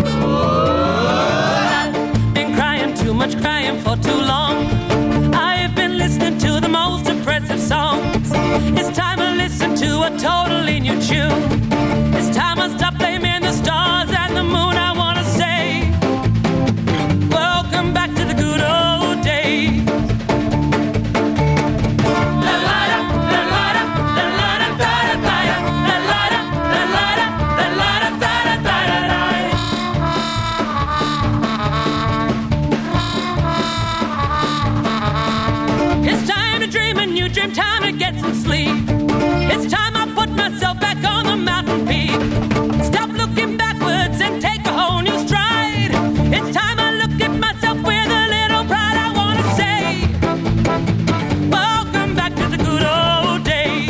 I've been crying too much, crying for too long. I've been listening to the most depressive songs. It's time I listen to a totally new tune. It's time I stop blaming the stars and the moon. I wanna say, welcome back to the good old days. La la da, la la da, la la da, da da da, la la da, la la da, la la da, da da da da. It's time to dream a new dream, time to get some sleep. It's time I put myself back on the mountain peak. Stop looking backwards and take a whole new stride. It's time I look at myself with a little pride. I wanna say, welcome back to the good old days.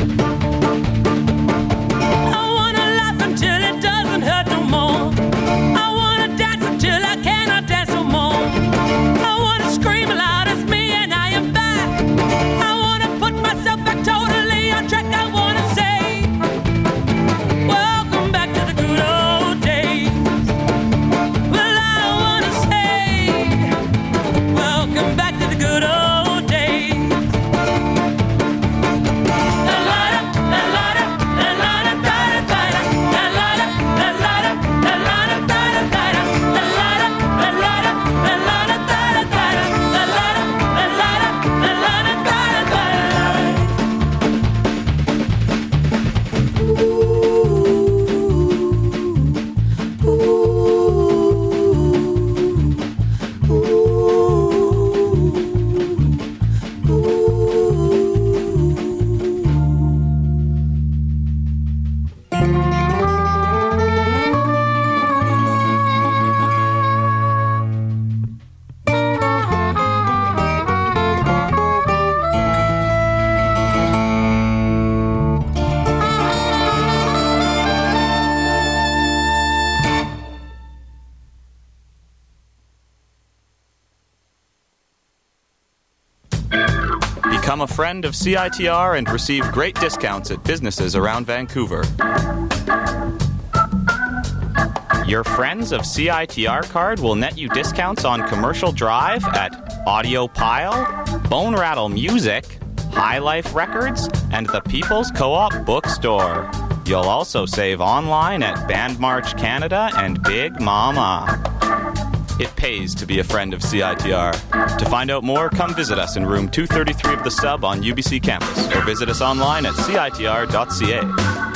I wanna laugh until it doesn't hurt no more. I wanna dance until I cannot dance no more. I wanna scream aloud as me and I am back. I wanna put myself back totally on track. I wanna say, welcome back to the good old days. Well, I wanna say, welcome back to the good old days. La la da, la la da, la la da, da da da, la la da, la la da, la la da, da da da, la la da, la la da, la la da, da da da, la la da, la la da, la la da, da da da. Become a friend of C I T R and receive great discounts at businesses around Vancouver. Your Friends of C I T R card will net you discounts on Commercial Drive at Audio Pile, Bone Rattle Music, High Life Records, and the People's Co-op Bookstore. You'll also save online at Band March Canada and Big Mama. It pays to be a friend of C I T R. To find out more, come visit us in room two thirty-three of the Sub on U B C campus, or visit us online at C I T R dot C A.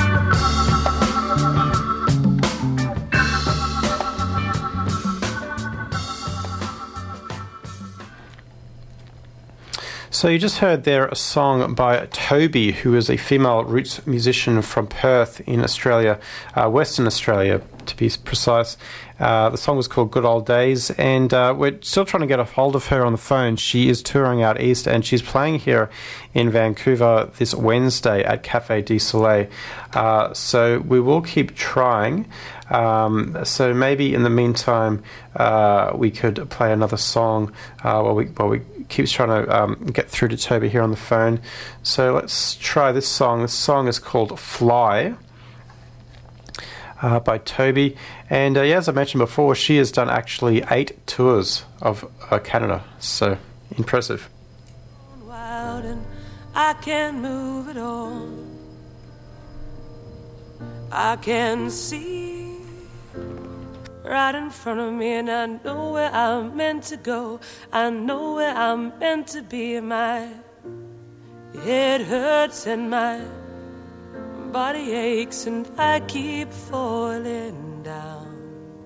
So you just heard there a song by Toby, who is a female roots musician from Perth in Australia, uh, Western Australia to be precise. Uh, the song was called Good Old Days, and uh, we're still trying to get a hold of her on the phone. She is touring out east, and she's playing here in Vancouver this Wednesday at Cafe du Soleil. Uh, so we will keep trying. Um, so maybe in the meantime, uh, we could play another song uh, while we while we keeps trying to um, get through to Toby here on the phone. So let's try this song. This song is called Fly. Uh, by Toby, and uh, yeah, as I mentioned before, she has done actually eight tours of uh, Canada, so impressive. Wild and I can't move at all. I can see right in front of me, and I know where I'm meant to go. I know where I'm meant to be. My head hurts and my body aches, and I keep falling down.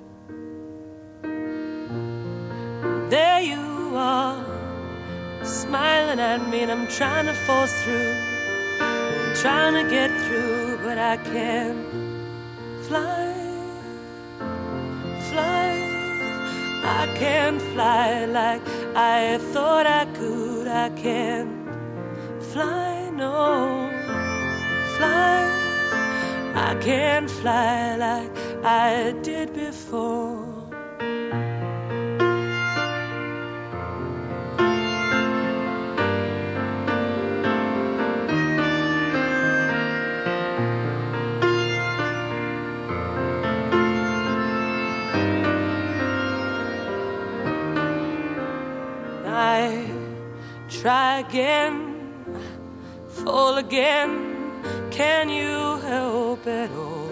There you are, smiling at me, and I'm trying to force through, I'm trying to get through, but I can't fly. I can't fly like I thought I could. I can't fly, no, fly. I can't fly like I did before. I try again, fall again. Can you help at all?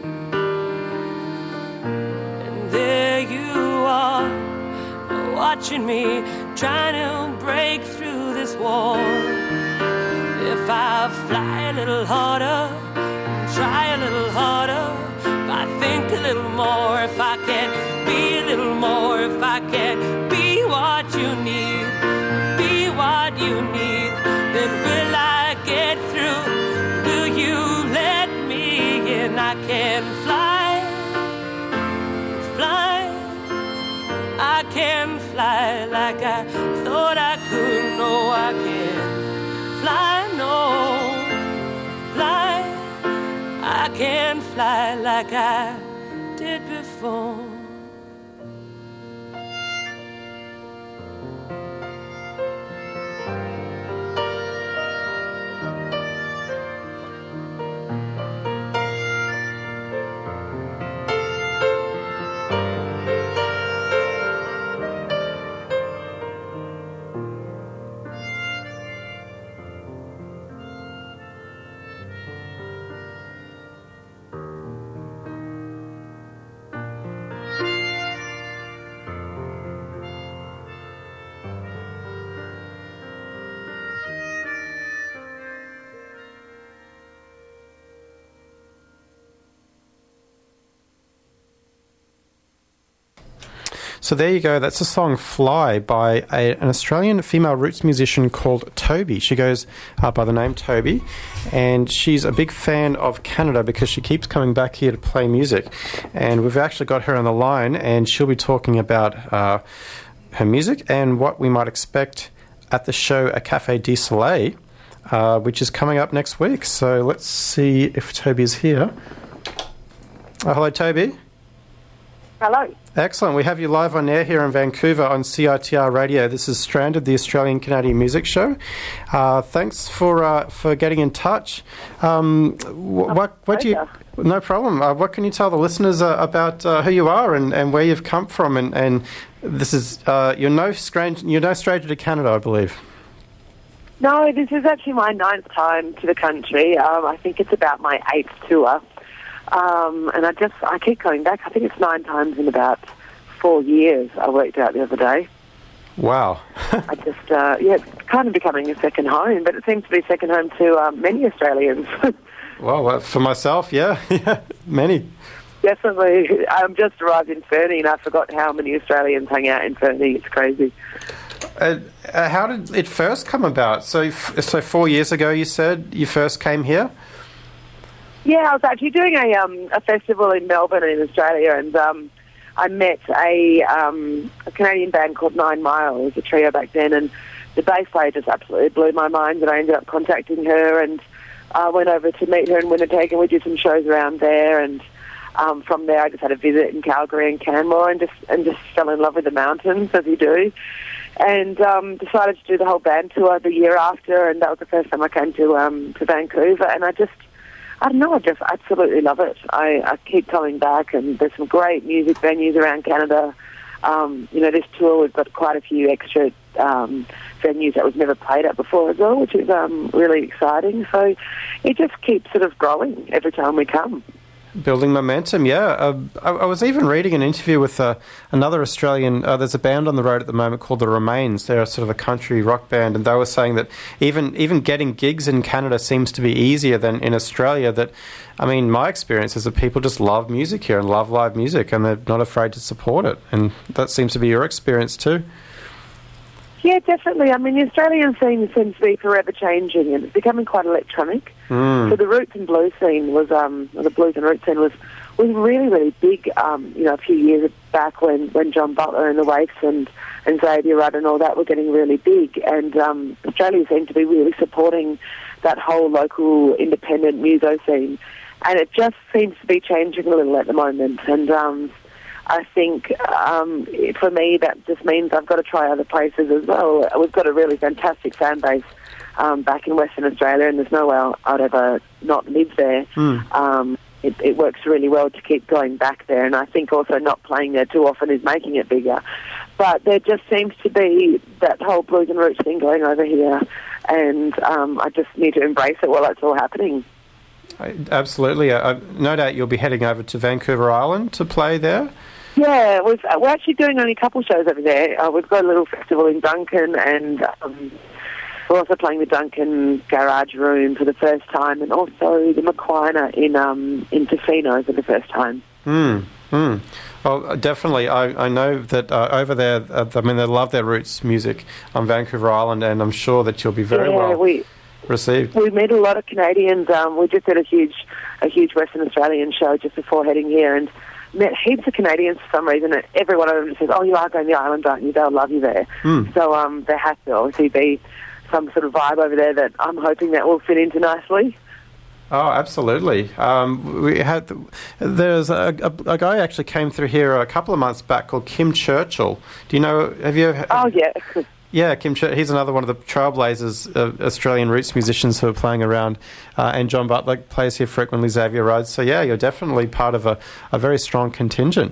And there you are, watching me, trying to break through this wall. If I fly a little harder, try a little harder, if I think a little more, if I can be a little more, if I can be what you need, be what you need, then will I get through? Will you let me in? I can fly, fly. I can fly like I thought I could. No, I can fly, no, fly. I can fly like I did before. So there you go. That's the song Fly by a, an Australian female roots musician called Toby. She goes uh, by the name Toby, and she's a big fan of Canada because she keeps coming back here to play music. And we've actually got her on the line, and she'll be talking about uh, her music and what we might expect at the show at Café du Soleil, uh, which is coming up next week. So let's see if Toby's here. Oh, hello, Toby. Hello. Excellent. We have you live on air here in Vancouver on C I T R Radio. This is Stranded, the Australian Canadian Music Show. Uh, thanks for uh, for getting in touch. Um, wh- what what do you? No problem. Uh, what can you tell the listeners uh, about uh, who you are and, and where you've come from? And, and this is uh, you're no strange. You're no stranger to Canada, I believe. No, this is actually my ninth time to the country. Um, I think it's about my eighth tour. Um, and I just, I keep going back. I think it's nine times in about four years. I worked out the other day. Wow. I just, uh, yeah, it's kind of becoming a second home, but it seems to be second home to um, many Australians. Well, uh, for myself, yeah, yeah, many. Definitely. I'm just arrived in Fernie, and I forgot how many Australians hang out in Fernie. It's crazy. Uh, uh, how did it first come about? So, f- so four years ago, you said you first came here? Yeah, I was actually doing a um, a festival in Melbourne in Australia, and um, I met a, um, a Canadian band called Nine Mile. It was a trio back then, and the bass player just absolutely blew my mind, and I ended up contacting her, and I uh, went over to meet her in Winnipeg, and we did some shows around there, and um, from there I just had a visit in Calgary and Canmore, and just and just fell in love with the mountains, as you do, and um, decided to do the whole band tour the year after, and that was the first time I came to um, to Vancouver, and I just I don't know, I just absolutely love it. I, I keep coming back, and there's some great music venues around Canada. Um, you know, this tour, we've got quite a few extra um, venues that we've never played at before as well, which is um, really exciting. So it just keeps sort of growing every time we come. Building momentum, yeah. Uh, I, I was even reading an interview with uh, another Australian. Uh, there's a band on the road at the moment called The Remains. They're sort of a country rock band, and they were saying that even even getting gigs in Canada seems to be easier than in Australia. That, I mean, my experience is that people just love music here and love live music, and they're not afraid to support it. And that seems to be your experience too. Yeah, definitely. I mean, the Australian scene seems to be forever changing, and it's becoming quite electronic. Mm. So the roots and blues scene was, um, or the blues and roots scene was was really, really big, um, you know, a few years back when, when John Butler and the Waifs and, and Xavier Rudd and all that were getting really big. And um, Australia seemed to be really supporting that whole local independent muso scene. And it just seems to be changing a little at the moment. And um, I think um, for me that just means I've got to try other places as well. We've got a really fantastic fan base um, back in Western Australia, and there's no way I'd ever not live there. Mm. Um, it, it works really well to keep going back there, and I think also not playing there too often is making it bigger. But there just seems to be that whole blues and roots thing going over here, and um, I just need to embrace it while it's all happening. Absolutely. Uh, no doubt you'll be heading over to Vancouver Island to play there. Yeah, we've, we're actually doing only a couple shows over there. Uh, we've got a little festival in Duncan, and um, we're also playing the Duncan Garage Room for the first time, and also the Maquina in um, in Tofino for the first time. Mm, mm. Well, definitely. I, I know that uh, over there, uh, I mean, they love their roots music on Vancouver Island, and I'm sure that you'll be very yeah, well we, received. We met a lot of Canadians. Um, we just did a huge, a huge Western Australian show just before heading here, and met heaps of Canadians for some reason. And every one of them just says, "Oh, you are going to the island, aren't you? They'll love you there." Mm. So um, there has to obviously be some sort of vibe over there that I'm hoping that will fit into nicely. Oh, absolutely. Um, we had there's a, a, a guy actually came through here a couple of months back called Kim Churchill. Do you know? Have you? Ever, oh yeah. Yeah, Kim Churchill. He's another one of the trailblazers, uh, Australian roots musicians who are playing around, uh, and John Butler plays here frequently. Xavier Rudd. So yeah, you're definitely part of a, a very strong contingent.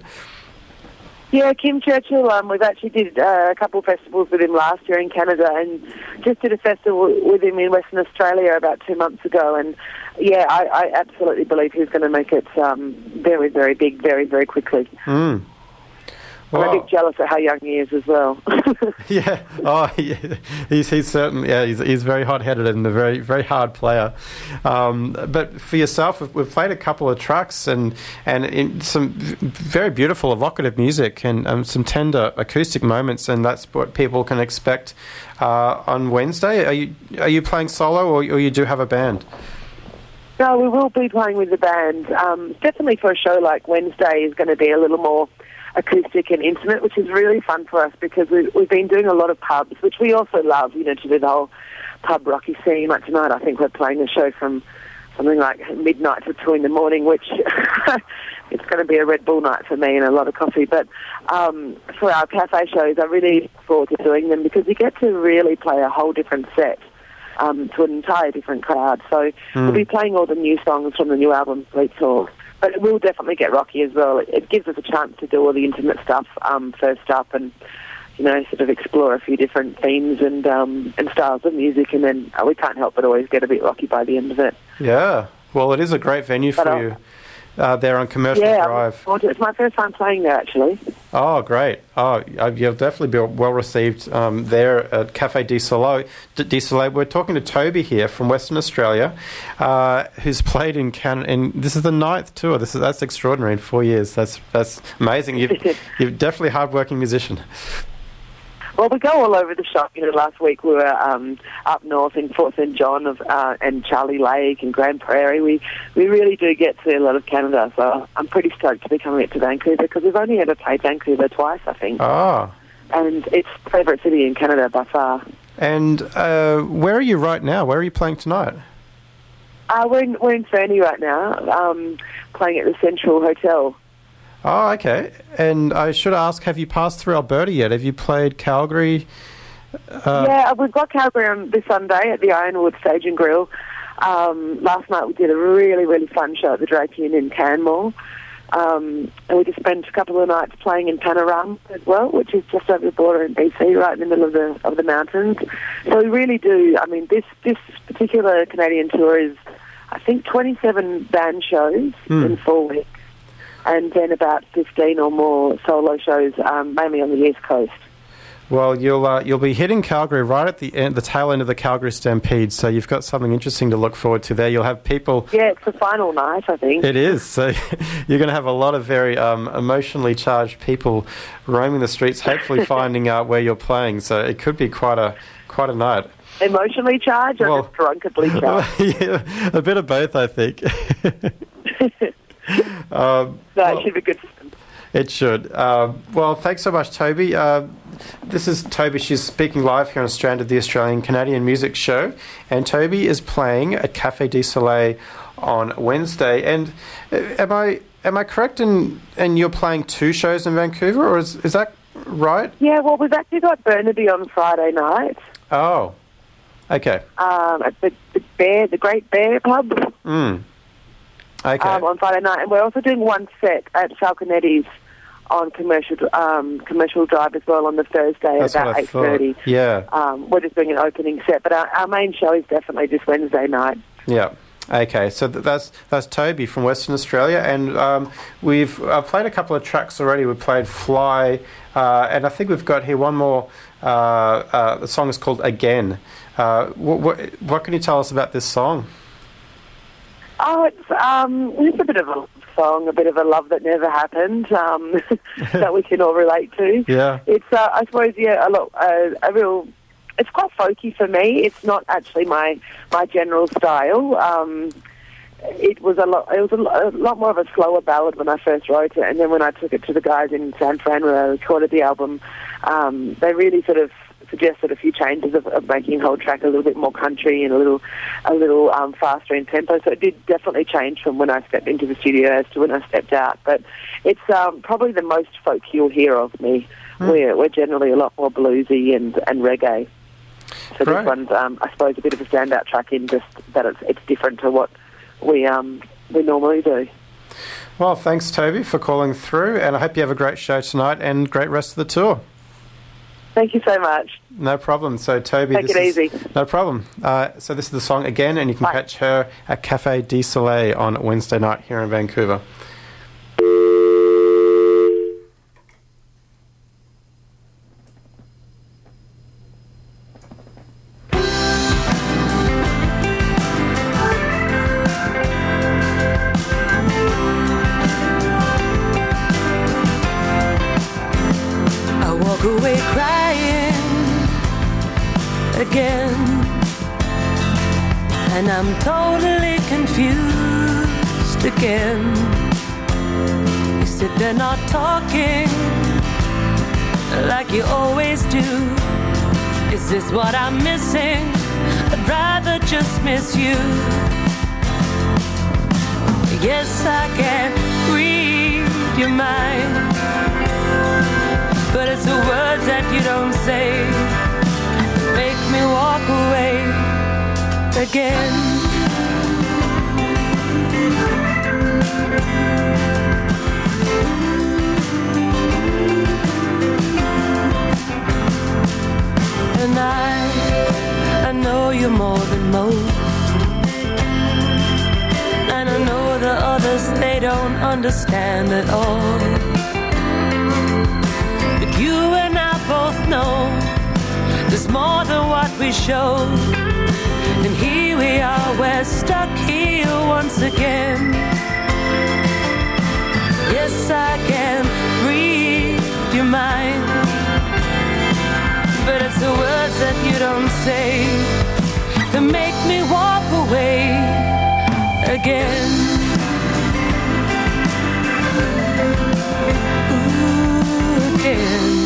Yeah, Kim Churchill, um, we've actually did uh, a couple of festivals with him last year in Canada, and just did a festival with him in Western Australia about two months ago. And yeah, I, I absolutely believe he's going to make it um, very, very big, very, very quickly. Mm. Well, I'm a bit jealous of how young he is as well. yeah, oh, yeah. he's he's certainly yeah he's he's very hot-headed and a very very hard player. Um, but for yourself, we've, we've played a couple of tracks and and in some very beautiful evocative music and um, some tender acoustic moments, and that's what people can expect uh, on Wednesday. Are you are you playing solo or, or you do have a band? No, we will be playing with the band. Um, definitely for a show like Wednesday is going to be a little more acoustic and intimate, which is really fun for us because we've, we've been doing a lot of pubs, which we also love, you know, to do the whole pub rocky scene. Like tonight, I think we're playing a show from something like midnight to two in the morning, which it's going to be a Red Bull night for me and a lot of coffee. But um, for our cafe shows, I really look forward to doing them because we get to really play a whole different set um, to an entire different crowd. So mm. we'll be playing all the new songs from the new album, Fleet Talk. But it will definitely get rocky as well. It, it gives us a chance to do all the intimate stuff um, first up and, you know, sort of explore a few different themes and um, and styles of music, and then uh, we can't help but always get a bit rocky by the end of it. Yeah, well, it is a great venue for but, you uh, there on Commercial yeah, Drive. It's my first time playing there, actually. Oh, great. Oh, you'll definitely be well received um, there at Cafe de Soleil. De Soleil. We're talking to Toby here from Western Australia, uh, who's played in Canada. And this is the ninth tour. This is that's extraordinary in four years. That's that's amazing. You've, you're definitely a hard-working musician. Well, we go all over the shop. You know, last week we were um, up north in Fort Saint John of, uh, and Charlie Lake and Grand Prairie. We we really do get to see a lot of Canada, so I'm pretty stoked to be coming up to Vancouver because we've only ever played Vancouver twice, I think. Ah. And it's my favourite city in Canada by far. And uh, where are you right now? Where are you playing tonight? Uh, we're in we're in Fernie right now, um, playing at the Central Hotel. Oh, okay. And I should ask, have you passed through Alberta yet? Have you played Calgary? Uh, yeah, we've got Calgary on this Sunday at the Ironwood Stage and Grill. Um, last night we did a really, really fun show at the Drake Inn in Canmore. Um, and we just spent a couple of nights playing in Panorama as well, which is just over the border in B C, right in the middle of the of the mountains. So we really do, I mean, this, this particular Canadian tour is, I think, twenty-seven band shows mm. in four weeks. And then about fifteen or more solo shows, um, mainly on the East Coast. Well, you'll uh, you'll be hitting Calgary right at the end, the tail end of the Calgary Stampede, so you've got something interesting to look forward to there. You'll have people... Yeah, it's the final night, I think. It is, so you're going to have a lot of very um, emotionally charged people roaming the streets, hopefully finding out where you're playing, so it could be quite a quite a night. Emotionally charged or well, just drunkenly charged? Yeah, a bit of both, I think. Uh, No, it should be good. It should. Uh, well, thanks so much, Toby. Uh, this is Toby. She's speaking live here on Stranded, the Australian Canadian Music Show. And Toby is playing at Café du Soleil on Wednesday. And uh, am I am I correct in, in you're playing two shows in Vancouver, or is, is that right? Yeah, well, we've actually got Burnaby on Friday night. Oh, okay. Um, at the, the Bear, the Great Bear Pub. Mm. Okay. Um, on Friday night, and we're also doing one set at Falconetti's on commercial um, commercial drive as well on the Thursday That's about what I eight thirty. thought. Yeah. Um, we're just doing an opening set, but our, our main show is definitely this Wednesday night. Yeah. Okay, so th- that's that's Toby from Western Australia, and um, we've uh, played a couple of tracks already. We played Fly, uh, and I think we've got here one more. Uh, uh, the song is called Again. Uh, wh- wh- what can you tell us about this song? Oh, it's um, it's a bit of a love song, a bit of a love that never happened um, that we can all relate to. Yeah. It's uh, I suppose yeah a lot uh, a real. It's quite folky for me. It's not actually my my general style. Um, it was a lot. It was a, lo- a lot more of a slower ballad when I first wrote it, and then when I took it to the guys in San Fran where I recorded the album, um, they really sort of suggested a few changes of, of making the whole track a little bit more country and a little a little um, faster in tempo. So it did definitely change from when I stepped into the studio as to when I stepped out. But it's um, probably the most folk you'll hear of me. Mm. We're we're generally a lot more bluesy and, and reggae. So Great. this one's, um, I suppose, a bit of a standout track in just that it's, it's different to what we um, we normally do. Well, thanks, Toby, for calling through, and I hope you have a great show tonight and great rest of the tour. Thank you so much. No problem. So, Toby, Take this it is, easy. No problem. Uh, so this is the song Again, and you can Bye. catch her at Café du Soleil on Wednesday night here in Vancouver. I walk away crying again, and I'm totally confused again. You sit there not talking like you always do. Is this what I'm missing? I'd rather just miss you. Yes, I can read your mind, but it's the words that you don't say that make me walk away again. And I, I know you more than most, and I know the others, they don't understand at all. But you and I both know there's more than what we show. And here we are, we're stuck here once again. Yes, I can read your mind, but it's the words that you don't say that make me walk away again. Ooh, again.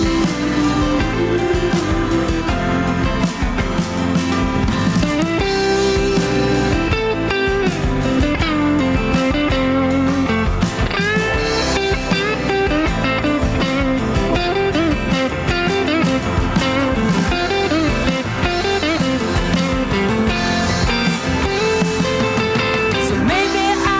So maybe I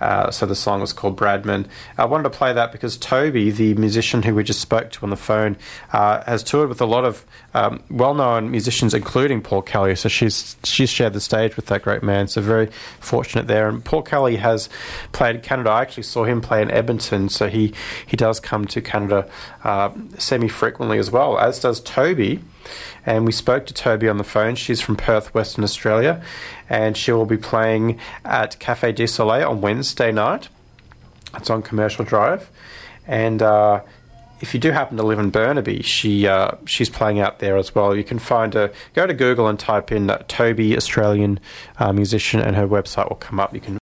Uh, so the song was called Bradman. I wanted to play that because Toby, the musician who we just spoke to on the phone, uh, has toured with a lot of um, well-known musicians, including Paul Kelly. So she's she's shared the stage with that great man. So very fortunate there. And Paul Kelly has played in Canada. I actually saw him play in Edmonton. So he, he does come to Canada uh, semi-frequently as well, as does Toby. And we spoke to Toby on the phone. She's from Perth, Western Australia, and she will be playing at Cafe du Soleil on Wednesday night. It's on Commercial Drive. And uh, if you do happen to live in Burnaby, she uh, she's playing out there as well. You can find her, go to Google and type in uh, Toby Australian uh, musician, and her website will come up. You can